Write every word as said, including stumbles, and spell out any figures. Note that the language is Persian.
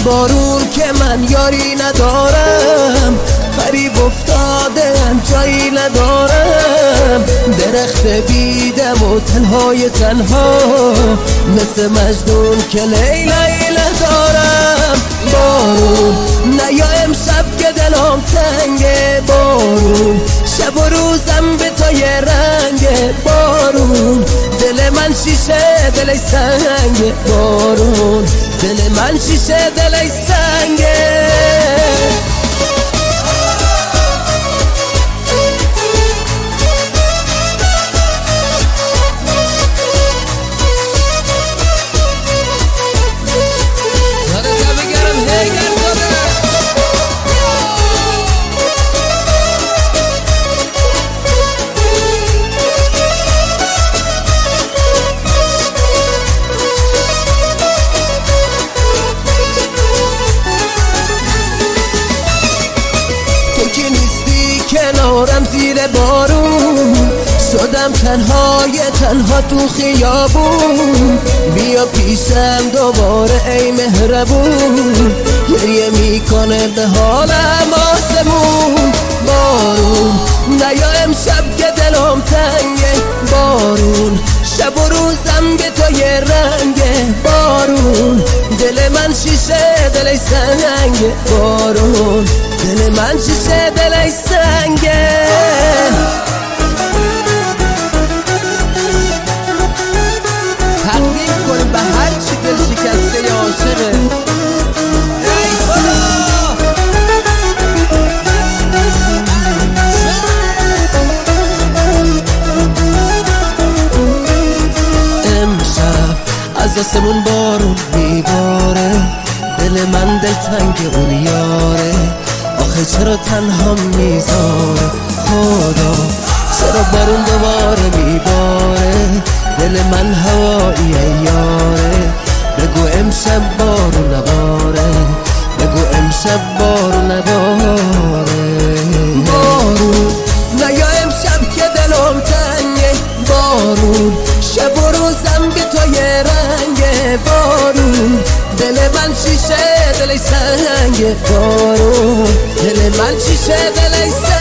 بارون که من یاری ندارم، غریب افتادم جایی ندارم، درخت بیدم و تنهای تنها، مثل مجنون که لیلی ندارم. بارون نیا امشب که دلم تنگه، بارون شب و روزم به تو یه رنگه، بارون دل من شیشه دلش سنگه، بارون دل من شیشه دلش سنگه. کنارم زیر بارون شدم تنهای تنها تو خیابون، بیا پیشم دوباره ای مهربون، گریه میکنه به حالم آسمون. بارون نیا امشب که دلم تنگه، بارون شب و روزم به تو یه رنگه، بارون دل من شیشه دلش سنگه، بارون دل من شیشه دلش سنگه. تقدیم کنیم به هر چی دل شکسته یا عاشقه. ای خدا امشب از آسمون بارون میباره، دل من دلتنگ اون یاره، آخه چرا تنها میذاره خدا، چرا بارون دوباره میباره، دل من هواییه یاره، بگو امشب بارون نباره، بگو امشب بارون نباره. بارون نیا امشب که دلم تنگه، بارون شب و روزم به تو یه رنگه، بارون دل من شیشه دلش سنگه، بارون دل من شیشه دلش سنگه.